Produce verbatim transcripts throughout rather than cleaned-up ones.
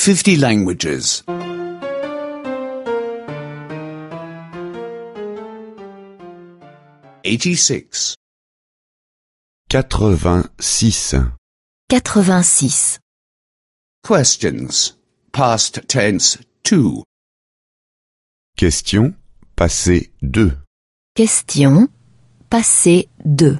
fifty languages. eighty-six. quatre-vingt-six. quatre-vingt-six. Questions. Past tense two. Question, passé deux. Question, passé deux.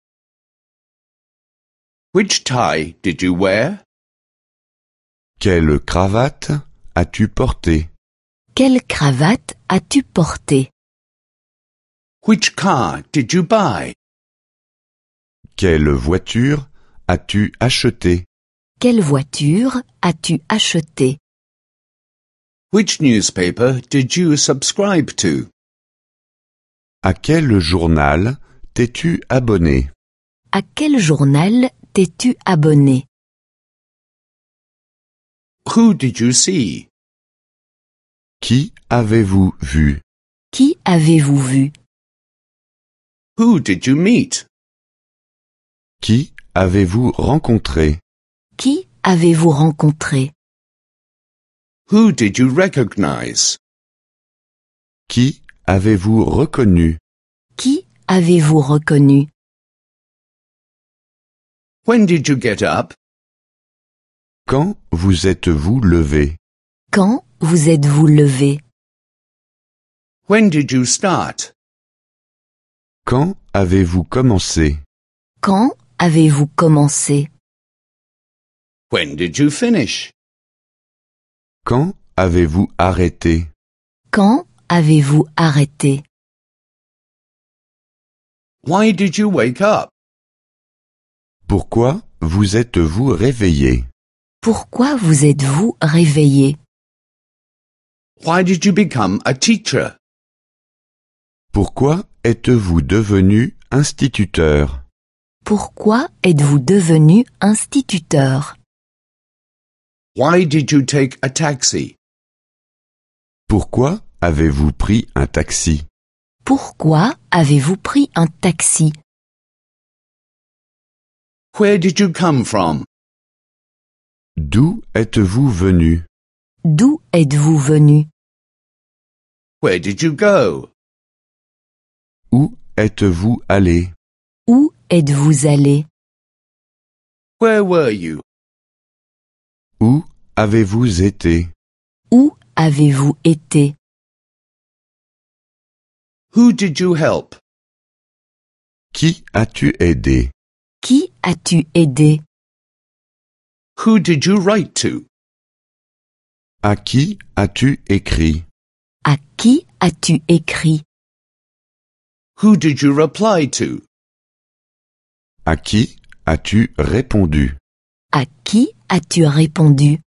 Which tie did you wear? Quelle cravate as-tu porté? Quelle cravate as-tu porté? Which car did you buy? Quelle voiture as-tu acheté? Quelle voiture as-tu acheté? Which newspaper did you subscribe to? À quel journal t'es-tu abonné? À quel journal t'es-tu abonné? Who did you see? Qui avez-vous vu? Qui avez-vous vu? Who did you meet? Qui avez-vous rencontré? Qui avez-vous rencontré? Who did you recognize? Qui avez-vous reconnu? Qui avez-vous reconnu? When did you get up? Quand vous êtes-vous levé? Quand vous êtes-vous levé? When did you start? Quand avez-vous commencé? Quand avez-vous commencé? When did you finish? Quand avez-vous arrêté? Quand avez-vous arrêté? Why did you wake up? Pourquoi vous êtes-vous réveillé? Pourquoi vous êtes-vous réveillé? Why did you become a teacher? Pourquoi êtes-vous devenu instituteur? Pourquoi êtes-vous devenu instituteur? Why did you take a taxi? Pourquoi avez-vous pris un taxi? Pourquoi avez-vous pris un taxi? Where did you come from? D'où êtes-vous venu? D'où êtes-vous venu? Where did you go? Où êtes-vous allé? Où êtes-vous allé? Where were you? Où avez-vous été? Où avez-vous été? Who did you help? Qui as-tu aidé? Qui as-tu aidé? Who did you write to? À qui as-tu écrit? À qui as-tu écrit? Who did you reply to? À qui as-tu répondu? À qui as-tu répondu?